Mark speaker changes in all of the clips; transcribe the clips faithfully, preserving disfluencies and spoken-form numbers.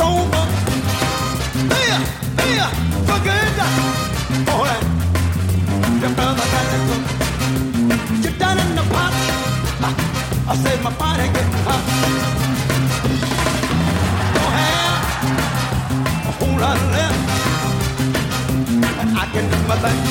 Speaker 1: over. Here, here, forget that. All right, your brother got to go. You're down in the pot. I, I said my body getting hot. Don't have a whole lot left, and I can do my thing.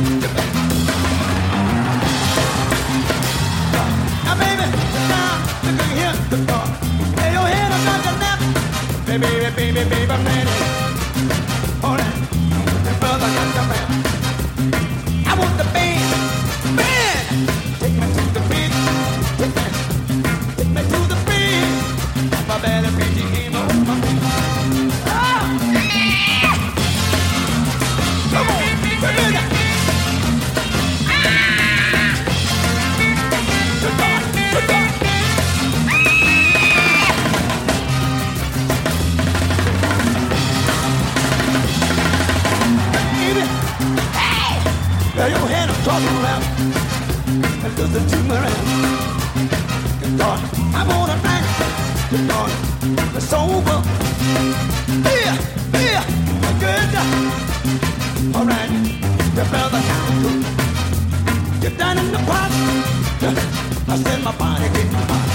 Speaker 1: Now, baby, sit down, look at here, the door. Lay your head on your lap. Baby, baby, baby, baby, I'm ready. All right, your brother got the man. I want the band, band. Take me to the beat, take me, take me to the beat. My belly beating game on my feet. Ah! Come on, bring it up. Good God, good God. Baby, hey, lay your hand on top of that. And listen to me around. Good God, I wanna drink. Good God, it's over. Here, here, good. All right, your brother got to go. Get down in the pot. I said my body getting hot.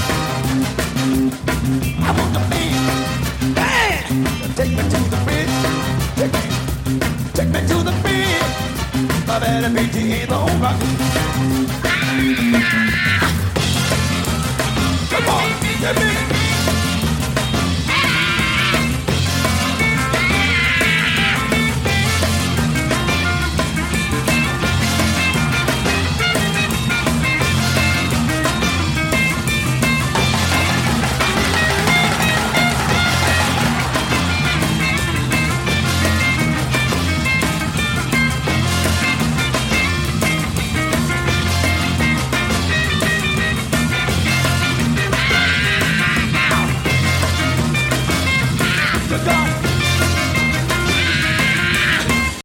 Speaker 1: I want the band, band. Take me to the bed. Take me, take me to the bed. My belly beating ain't over. Come on, get me. God.